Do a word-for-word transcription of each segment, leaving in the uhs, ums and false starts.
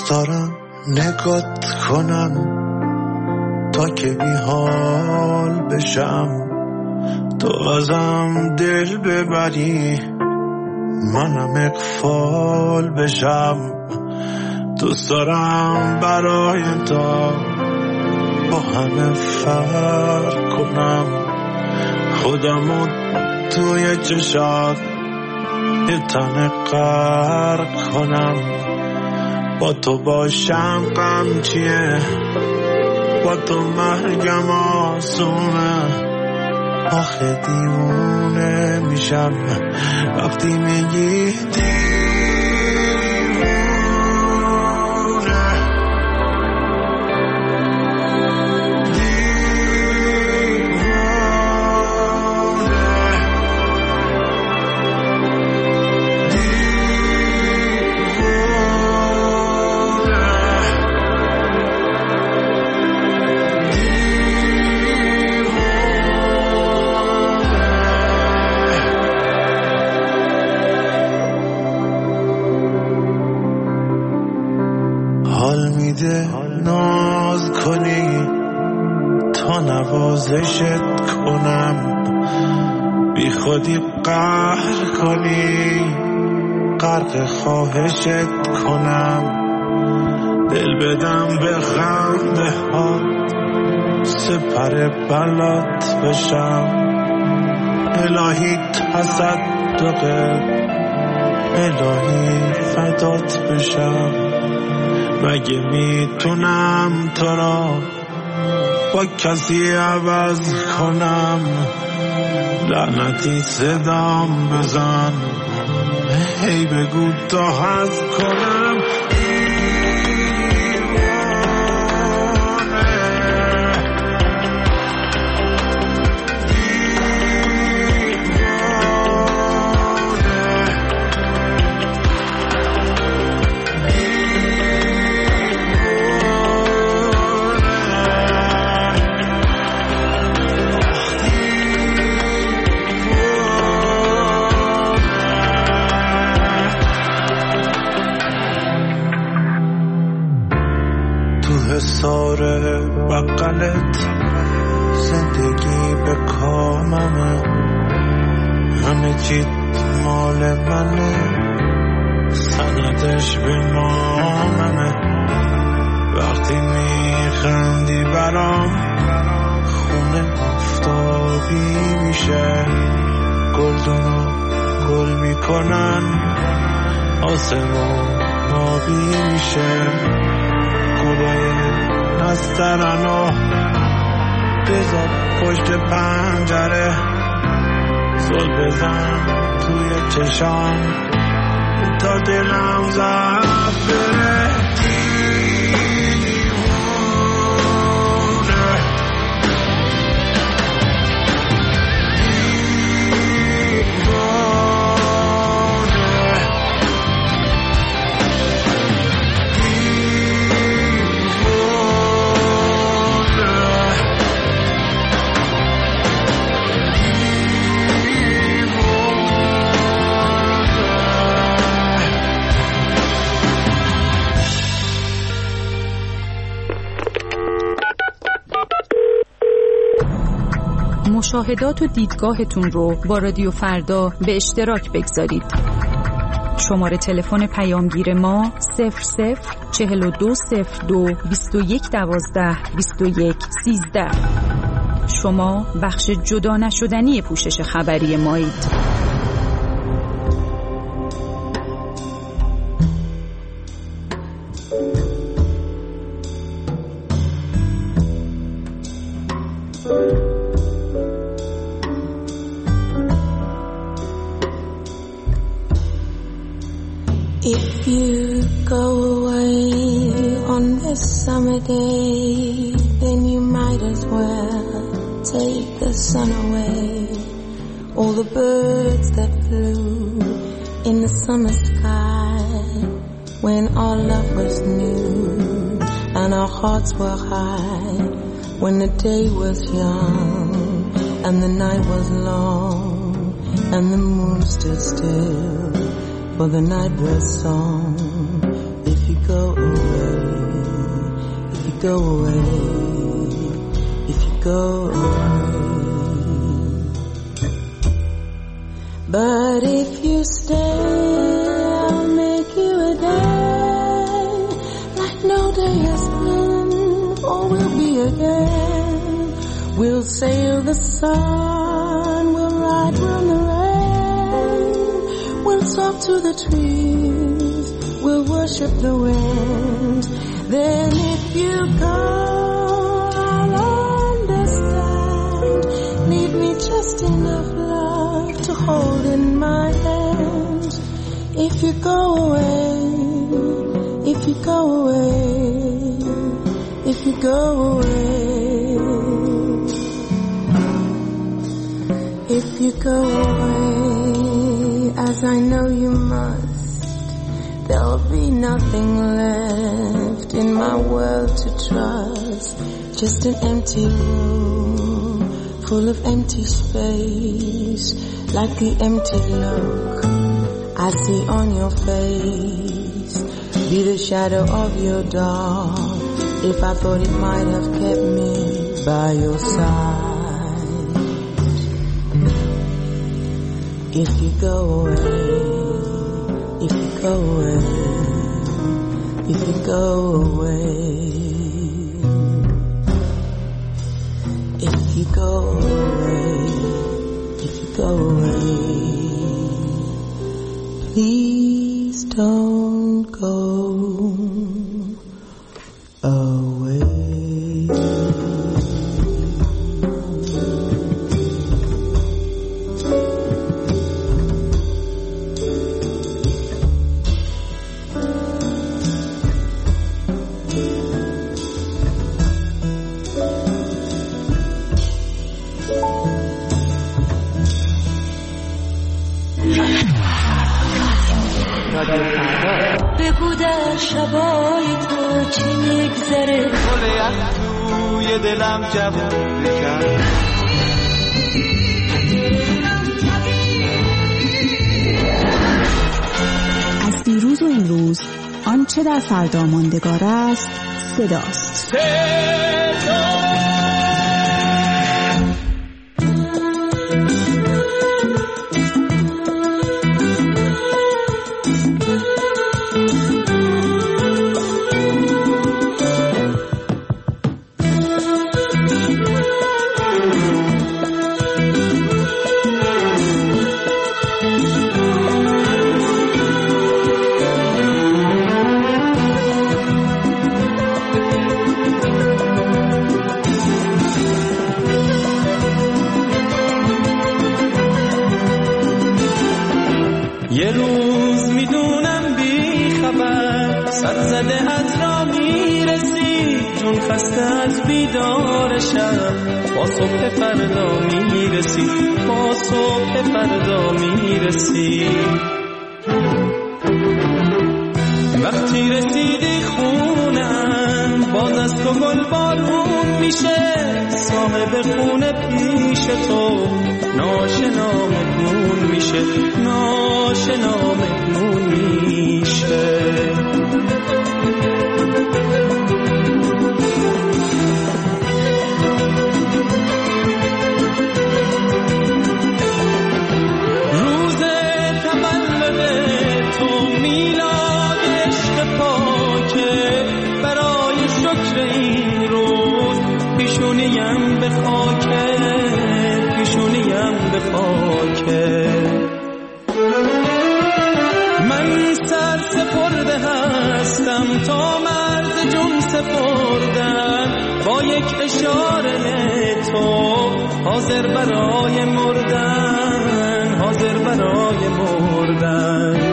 دوست دارم نگات کنم تا که بی حال بشم، تو ازم دل ببری منم اغفال بشم. دوست دارم برای تو با همه فرق کنم، خودمو توی چشات یه تنه غرق کنم. با تو باشم غم چیه، با تو مرگم آسونه. آخه دیوونه میشم وقتی میگی ناز کنی تا نوازشت کنم، بی خودی قهر کنی غرق خواهشت کنم. دل بدم به خنده ها سپر بلات بشم، الهی تصدقت الهی فدات بشم. مگه میتونم تو را با کسی عوض کنم؟ لعنتی صدام بزن هی بگو تا حذف کنم. ساره بقلت زندگی به کاممه، همه چی مال منه، سندش به ناممه. وقتی میخندی برام خونه آفتابی میشه، گلدونو گل میکنن آسمون آبی میشه. گلای نسترنو بذار پشت پنجره، زل بزن توی چشام تا دلم زد بره. مشاهدات و دیدگاهتون رو با رادیو فردا به اشتراک بگذارید. شماره تلفن پیامگیر ما صفر صفر چهل و دو صفر دو بیست و یک دوازده بیست و یک سیزده. شما بخش جدا نشدنی پوشش خبری مایید. If you go away on this summer day, then you might as well take the sun away. All the birds that flew in the summer sky when our love was new and our hearts were high, when the day was young and the night was long and the moon stood still for the nightbird's song. If you go away go away, if you go away. But if you stay, I'll make you a day like no day has been or will be again. We'll sail the sun, we'll ride round the rain, we'll talk to the trees, we'll worship the wind. Then if you go, I'll understand. Leave me just enough love to hold in my hand. If you go away, if you go away, if you go away, if you go away, as I know you must, there'll be nothing left in my world to trust. Just an empty room full of empty space, like the empty look I see on your face. Be the shadow of your dog, if I thought it might have kept me by your side. If you go away, if you go away, if you go away, if you go away, if you go away, please don't go away. بگو در شبای تو چی میگذره، گل یخ توی دلم جوون کرد. از دیروز و این روز آنچه در فردا ماندگار است صداست. صدا یه روز میدونم بی خبر سر زده از را میرسی، جون خسته از بیدار شب، با صبح فردا میرسی، با صبح فردا میرسی. وقتی رسیدی خونم باز از تو گل بارون میشه، صاحب خونه پیش تو ناشنا مهمون میشه، ناشنا مهمون میشه. روز تولد تو میلاد عشق پاکه، برای شکر این روز پیشونیم به خاکه، پیشونیم به خاکه. من سر سپرده هستم تا مرز جون سپردن، با یک اشاره تو حاضر برای مردن، حاضر برای مردن.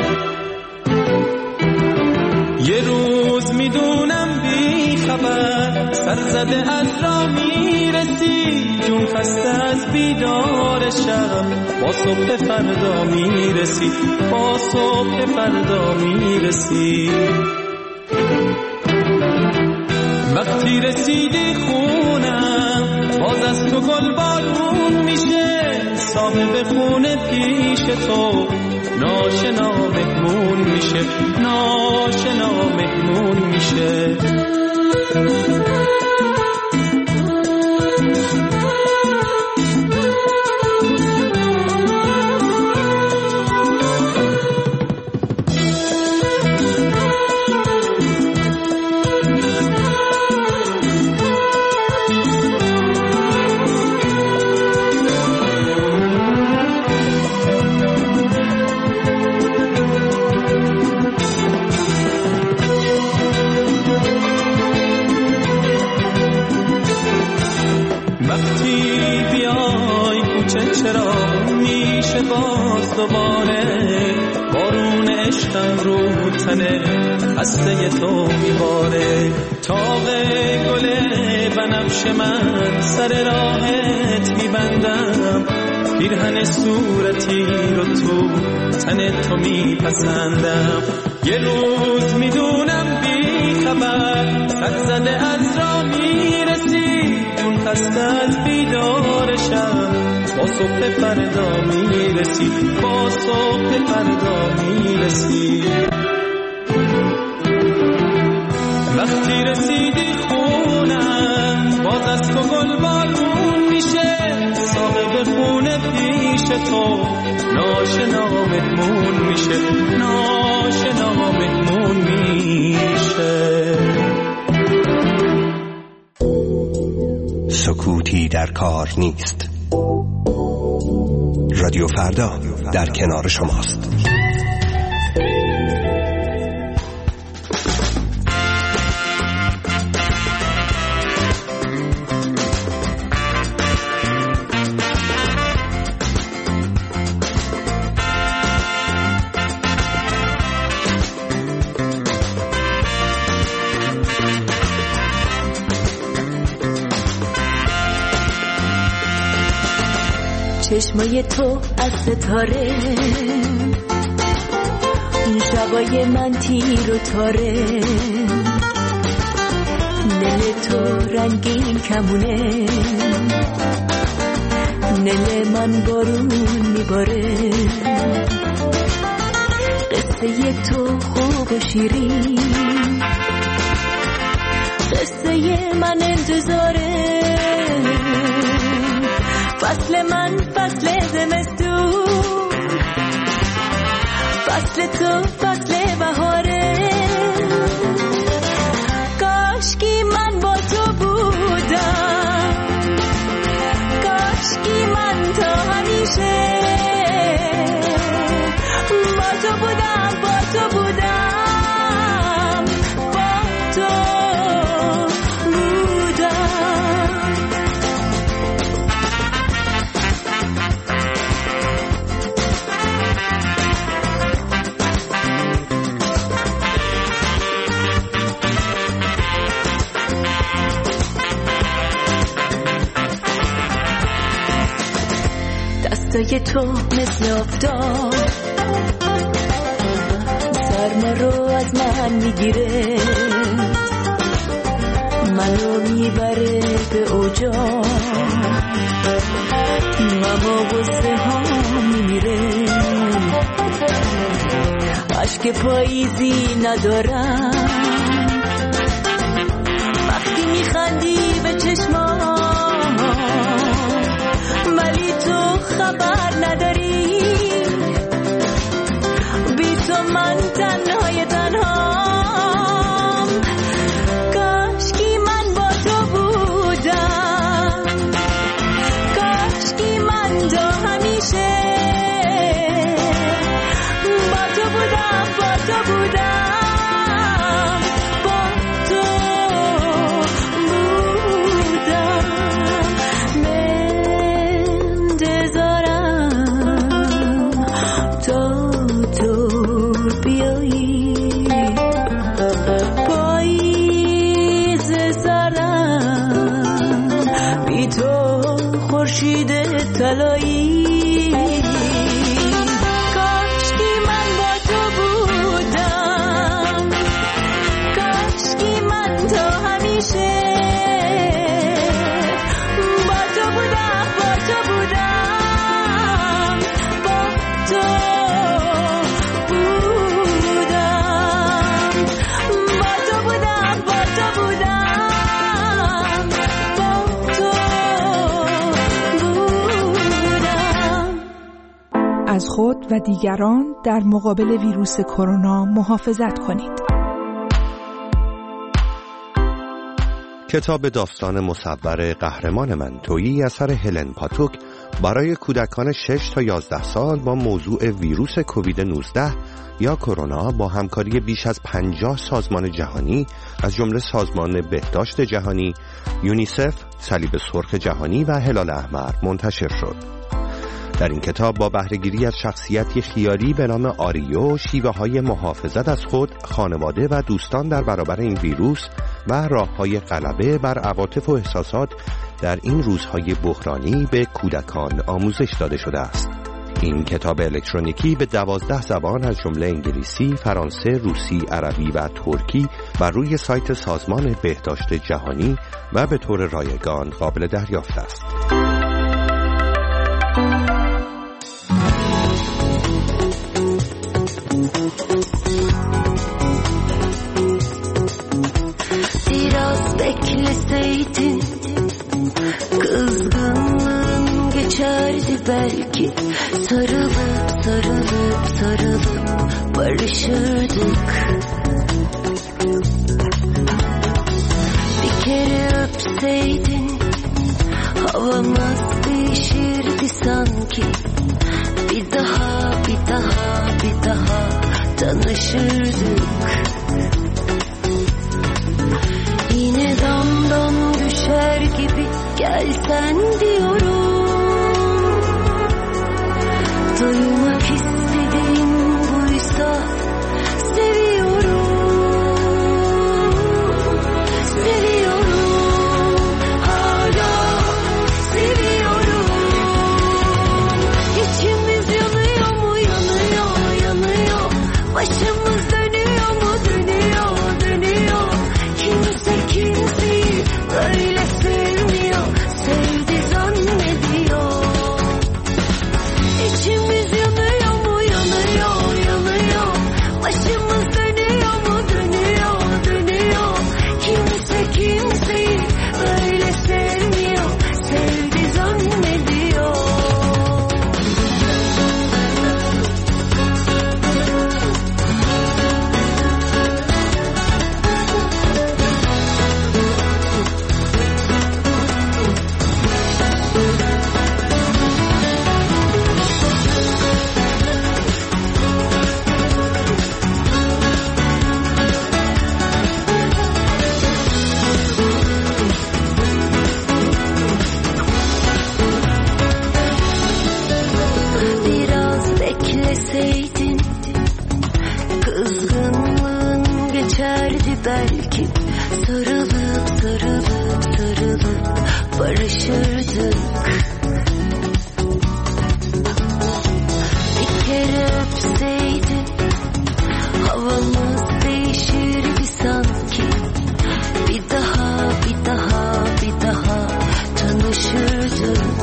یه روز میدونم بی خبر سر زده از را میرسی، جون خسته از بیدار شب، با صبح فردا میرسی، با صبح فردا میرسی. وقتی رسیدی خونم باز از تو گل بارون میشه، صاحب خونه پیش تو ناشنا مهمون میشه، ناشنا مهمون میشه. خسته تو میباره تاق گل بنفش من سر راهت میبندم پیرهن صورتی رو تو تن تو میپسندم یه روز میدونم بی خبر سد زده از را میرسی جون خسته از بیدارشم با صبح فردا میرسی با صبح فردا میرسی وقتی رسیدی خونم باز از تو گل بارون میشه صاحب خونه پیش تو ناشنا مهمون میشه ناشنا مهمون میشه سکوتی در کار نیست. رادیو فردا در کنار شماست. چشمای تو از ستاره این شبای من تیر و تاره دل تو رنگین کمونه دل من بارون میباره قصه تو خوب و شیرین قصه من انتظاره فصل من فصل زمستون فصل تو فصل بهاره کاشکی من با تو بودم کاشکی من تا همیشه با تو بودم با تو بودم با تو دستای تو مثل افتاد سرما رو از من میگیره منو میبره به اوجا غم و غصه ها میمیره عشق پاییزی ندارم وقتی میخندی به چشمام ولی تو خبر نداری بی تو من تنهای تنهام کاشکی من با تو بودم کاشکی من تو همیشه با تو بودم با تو بودم خورشید طلایی کاشکی من با تو بودم کاشکی من تو همیشه با تو بودم با تو بودم با تو بودم با تو بودم با تو بودم خود و دیگران در مقابل ویروس کرونا محافظت کنید. کتاب داستان مصور قهرمان من تویی اثر هلن پاتوک برای کودکان شش تا یازده سال با موضوع ویروس کووید نوزده یا کرونا با همکاری بیش از پنجاه سازمان جهانی از جمله سازمان بهداشت جهانی، یونیسف، صلیب سرخ جهانی و هلال احمر منتشر شد. در این کتاب با بهره‌گیری از شخصیتی خیالی به نام آریو، شیوه‌های محافظت از خود، خانواده و دوستان در برابر این ویروس و راه‌های غلبه بر عواطف و احساسات در این روزهای بحرانی به کودکان آموزش داده شده است. این کتاب الکترونیکی به دوازده زبان از جمله انگلیسی، فرانسه، روسی، عربی و ترکی بر روی سایت سازمان بهداشت جهانی و به طور رایگان قابل دریافت است. Biraz bekleseydin kızgınlığın geçerdi belki. Sarılıp sarılıp sarılıp barışırdık. Bir kere öpseydin havamız değişirdi sanki. Bir daha bir daha bir daha tanışırdık. Yine damdan düşer gibi gelsen diyorum. Duymak istediğin buysa seviyorum. Seviyorum. Hala seviyorum. İçimiz yanıyor mu yanıyor yanıyor. Başımız dönüyor mu dönüyor dönüyor. Kimse kimseyi böyle sevmiyor, sevdi zannediyor. İçimiz yanıyor mu yanıyor yanıyor. Başımız dönüyor mu dönüyor dönüyor. Kimse kimseyi böyle sevmiyor, sevdi zannediyor. Biraz bekleseydin kızgınlığın geçerdi belki. Sarılıp sarılıp sarılıp barışırdık. Bir kere öpseydin havamız değişirdi sanki. Bir daha bir daha bir daha tanışırdık.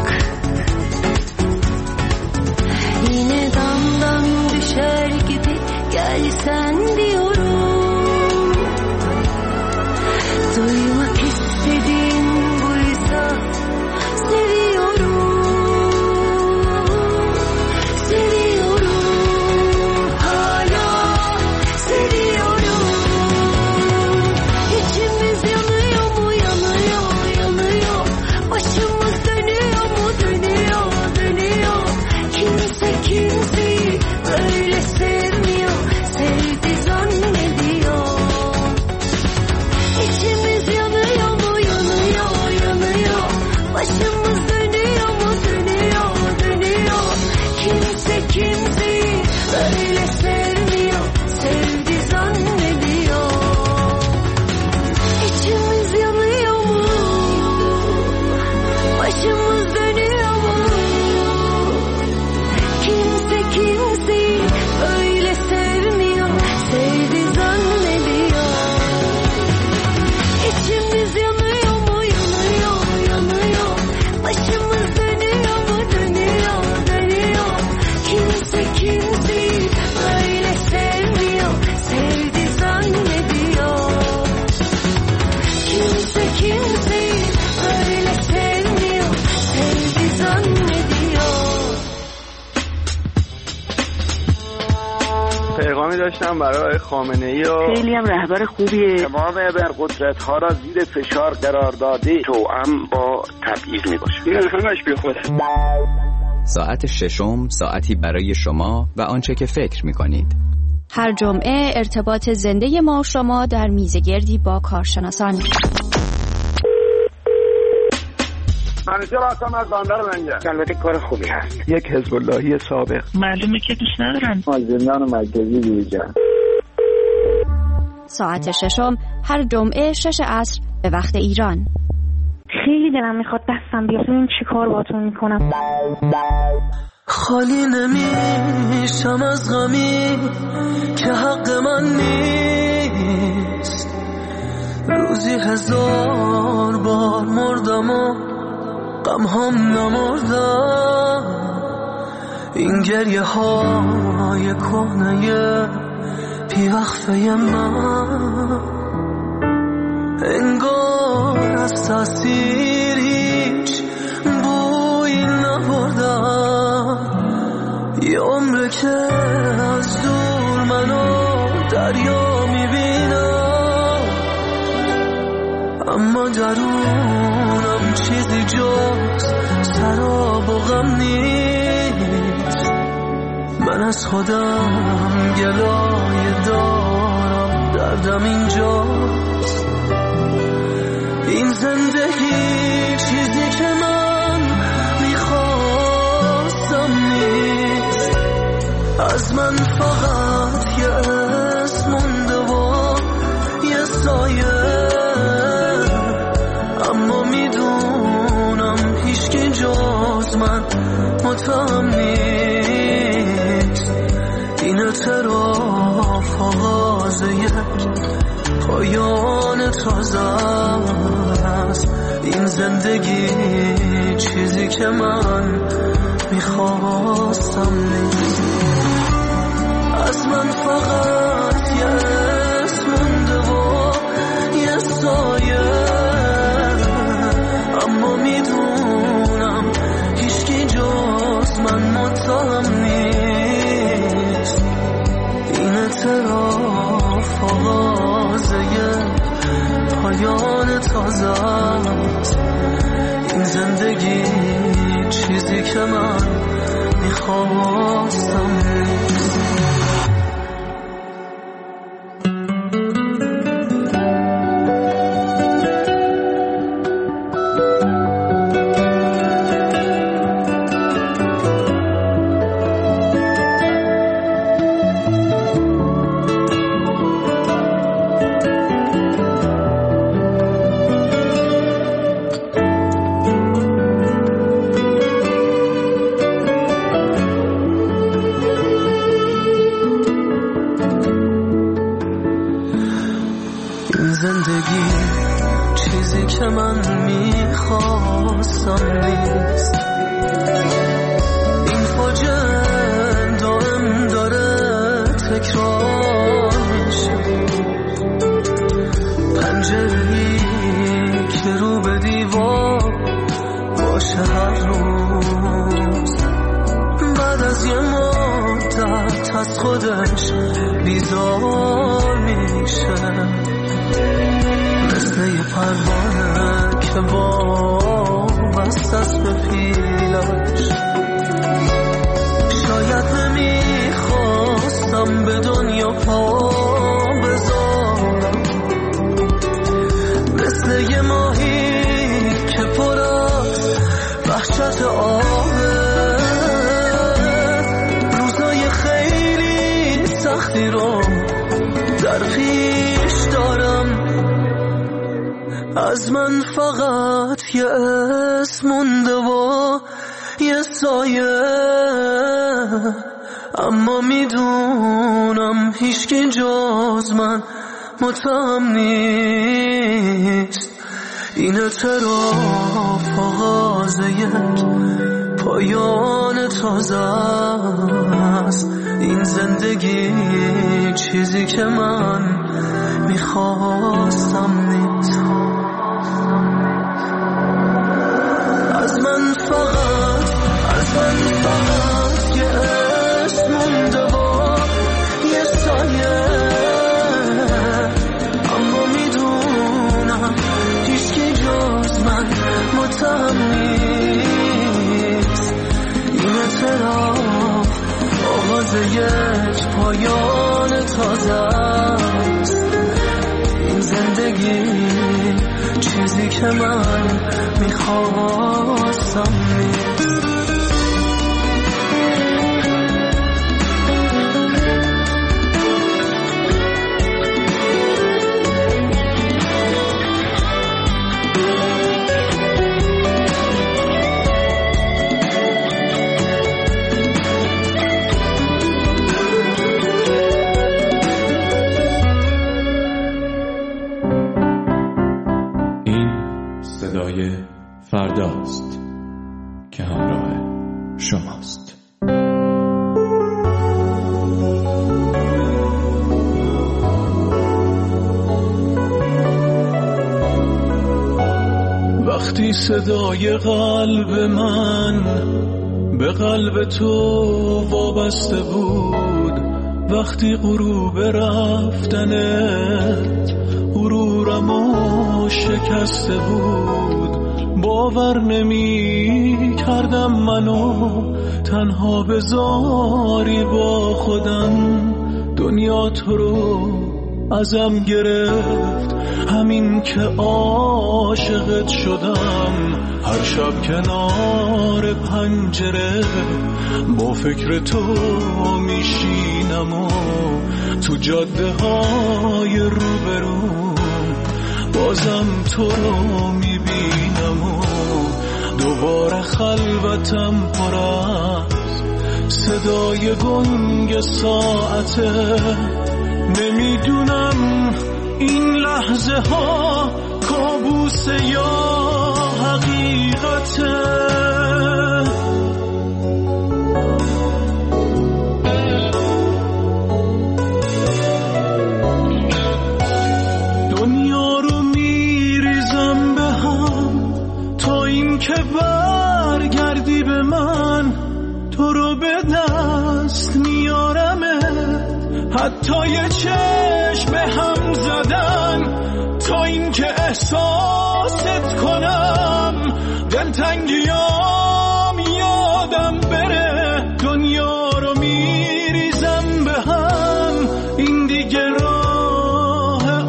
Yine damdan düşer gibi gelsen diyorum. Duymak istediğin buysa seviyorum. Seviyorum. پیغامی داشتم برای خامنه‌ای و خیلی هم رهبر خوبیه. تمام ابرقدرت‌ها را زیر فشار قرار داده توأم با تبعیض میباشه. این همش بیخوده. ساعت ششم، ساعتی برای شما و آنچه که فکر می‌کنید. هر جمعه ارتباط زنده ما شما در میزگردی با کارشناسان. منیجر هستم از بندر منجر. البته کار خوبی هست. یک حزب اللهی سابق. معلومه که دوست ندارن. از زندان مرکزی بیرون. ساعت ششم هر جمعه شش عصر به وقت ایران. خیلی دلم میخواد دستم بیاد این چی کار باتون میکنم. خالی نمیشم از غمی که حق من نیست. روزی هزار بار مردم و غم هم نمردم. این گریه های کهنه بیوقفه من انگار از تاثیر هیچ بویی نبردم. یه عمره که از دور منو دریا میبینم، اما درونم چیزی جز سراب و غم نیست. من از خودم گلایه دارم، دردم اینجاست. این زندگی چیزی که من میخواستم نیست. از من فقط یه اسم مونده و یه سایه، اما میدونم هیچکی جز من متهم نیست. این اعتراف آغاز یک پایان تازه است. این زندگی چیزی که من میخواستم نیست. از من فقط یه اسم مونده و یه سایه، اما میدونم هیچکی جز من متهم نیست. این اعتراف آغاز یه پایان تازه است. این زندگی چیزی که من میخواستم نیست. از من فقط یه اسم مونده و یه سایه، اما میدونم هیچکی جز من متهم نیست. این اعتراف آغاز یک پایان تازه است. این زندگی چیزی که من میخواستم نیست. از من فقط از من فقط یه اسم مونده و یه آخرش پایان تازه است. این زندگی چیزی که من میخواستم نیست. فرداست که همراه شماست. وقتی صدای قلب من به قلب تو وابسته بود، وقتی غروب رفتنت غرورمو شکسته بود، باور نمی کردم منو تنها بذاری با خودم. دنیا تو رو ازم گرفت، همین که عاشقت شدم. هر شب کنار پنجره با فکر تو میشینم و تو جاده های روبرو بازم تو رو میبینم و دوباره خلوتم پر از صدای گنگ ساعته. نمیدونم این لحظه ها کابوس یا حقیقته. دنیا رو میریزم به هم تا این که برگردی به من. تو رو به دست میارمه، حتی یه چشم هم زدن تا این که احساست کنم. دلتنگیام یادم بره، دنیا رو میریزم به هم. این دیگه راه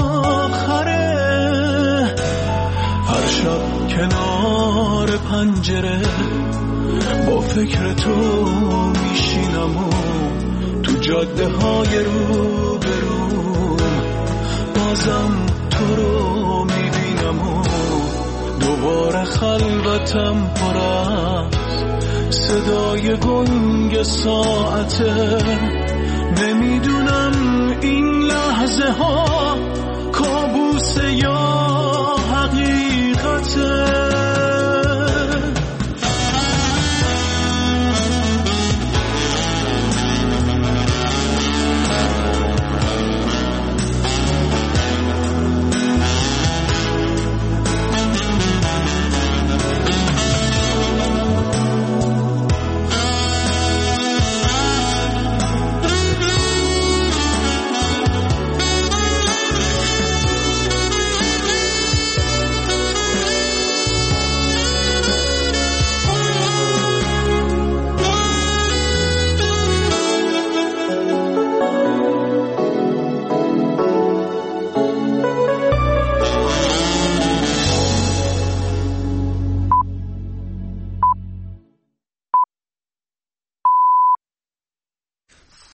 آخره. هر شب کنار پنجره با فکر تو میشینم و تو جاده های رو برو بازم تو رو میبینم و دوباره خلوتم پر از صدای گنگ ساعته. نمیدونم این لحظه ها